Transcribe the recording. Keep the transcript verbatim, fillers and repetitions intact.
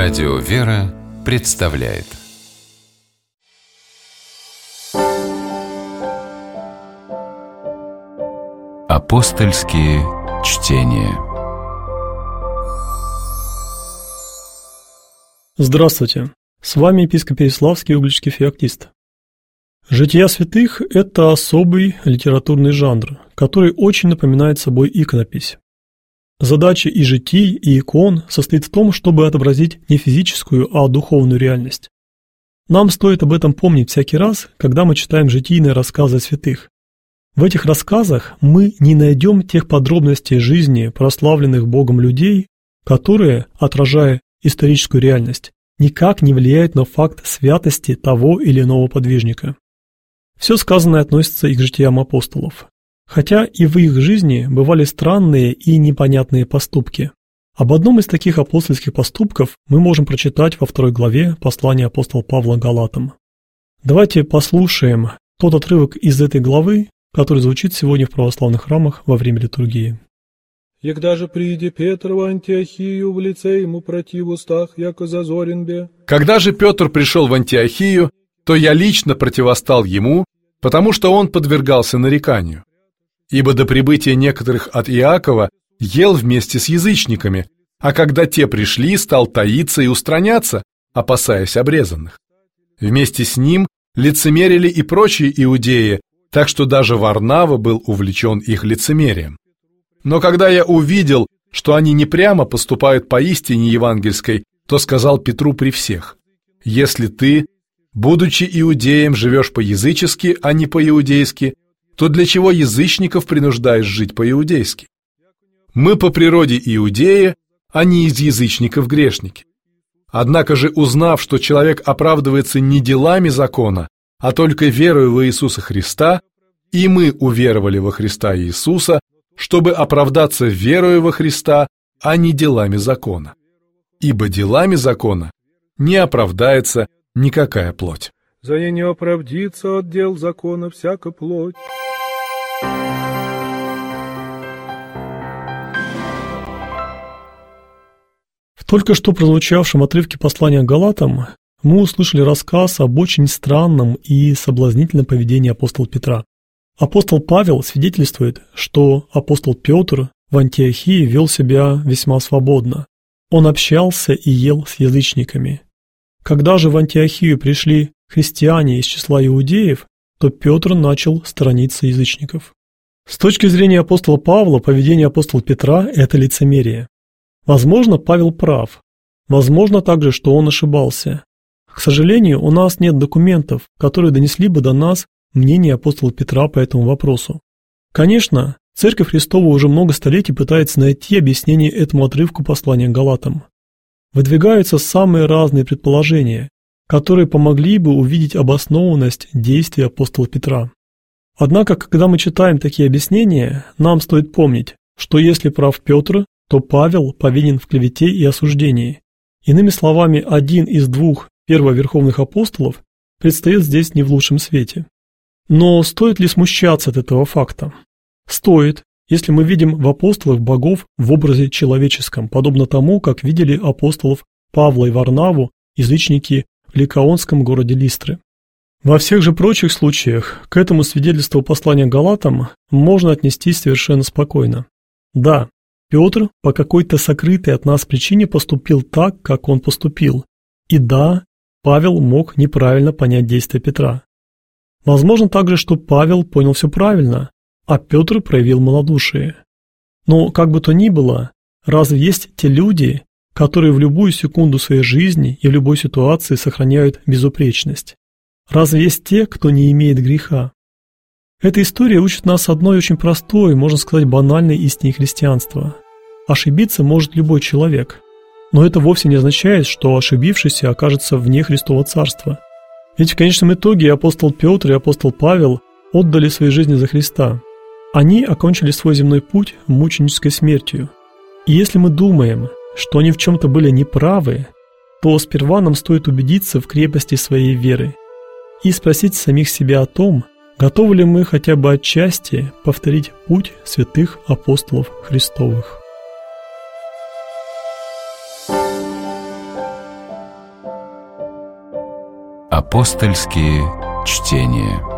Радио «Вера» представляет Апостольские чтения. Здравствуйте! С вами епископ Переславский угличский феоктист. Жития святых – это особый литературный жанр, который очень напоминает собой иконопись. Задача и житий, и икон состоит в том, чтобы отобразить не физическую, а духовную реальность. Нам стоит об этом помнить всякий раз, когда мы читаем житийные рассказы святых. В этих рассказах мы не найдем тех подробностей жизни прославленных Богом людей, которые, отражая историческую реальность, никак не влияют на факт святости того или иного подвижника. Все сказанное относится и к житиям апостолов. Хотя и в их жизни бывали странные и непонятные поступки. Об одном из таких апостольских поступков мы можем прочитать во второй главе послания апостола Павла Галатам. Давайте послушаем тот отрывок из этой главы, который звучит сегодня в православных храмах во время литургии. «Егда же прииде Петр в Антиохию, в лице ему против устах, яко зазорен бе». Когда же Петр пришел в Антиохию, то я лично противостал ему, потому что он подвергался нареканию. Ибо до прибытия некоторых от Иакова ел вместе с язычниками, а когда те пришли, стал таиться и устраняться, опасаясь обрезанных. Вместе с ним лицемерили и прочие иудеи, так что даже Варнава был увлечен их лицемерием. Но когда я увидел, что они не прямо поступают по истине евангельской, то сказал Петру при всех: «Если ты, будучи иудеем, живешь по-язычески, а не по-иудейски, то для чего язычников принуждаешь жить по-иудейски? Мы по природе иудеи, а не из язычников грешники. Однако же, узнав, что человек оправдывается не делами закона, а только верою во Иисуса Христа, и мы уверовали во Христа Иисуса, чтобы оправдаться верою во Христа, а не делами закона. Ибо делами закона не оправдается никакая плоть». «За не оправдится от дел закона всяка плоть». В только что прозвучавшем отрывке послания к Галатам мы услышали рассказ об очень странном и соблазнительном поведении апостола Петра. Апостол Павел свидетельствует, что апостол Петр в Антиохии вел себя весьма свободно. Он общался и ел с язычниками. Когда же в Антиохию пришли христиане из числа иудеев, то Петр начал сторониться язычников. С точки зрения апостола Павла, поведение апостола Петра – это лицемерие. Возможно, Павел прав. Возможно также, что он ошибался. К сожалению, у нас нет документов, которые донесли бы до нас мнение апостола Петра по этому вопросу. Конечно, Церковь Христова уже много столетий пытается найти объяснение этому отрывку послания к Галатам. Выдвигаются самые разные предположения, которые помогли бы увидеть обоснованность действий апостола Петра. Однако, когда мы читаем такие объяснения, нам стоит помнить, что если прав Петр, то Павел повинен в клевете и осуждении. Иными словами, один из двух первоверховных апостолов предстает здесь не в лучшем свете. Но стоит ли смущаться от этого факта? Стоит, если мы видим в апостолах богов в образе человеческом, подобно тому, как видели апостолов Павла и Варнаву язычники в ликаонском городе Листры. Во всех же прочих случаях к этому свидетельству послания к Галатам можно отнестись совершенно спокойно. Да, Петр по какой-то сокрытой от нас причине поступил так, как он поступил. И да, Павел мог неправильно понять действия Петра. Возможно также, что Павел понял все правильно, а Петр проявил малодушие. Но как бы то ни было, разве есть те люди, которые в любую секунду своей жизни и в любой ситуации сохраняют безупречность? Разве есть те, кто не имеет греха? Эта история учит нас одной очень простой, можно сказать, банальной истине христианства. Ошибиться может любой человек. Но это вовсе не означает, что ошибившийся окажется вне Христова Царства. Ведь в конечном итоге апостол Петр и апостол Павел отдали свои жизни за Христа. Они окончили свой земной путь мученической смертью. И если мы думаем, что они в чем-то были неправы, то сперва нам стоит убедиться в крепости своей веры и спросить самих себя о том, готовы ли мы хотя бы отчасти повторить путь святых апостолов Христовых. Апостольские чтения.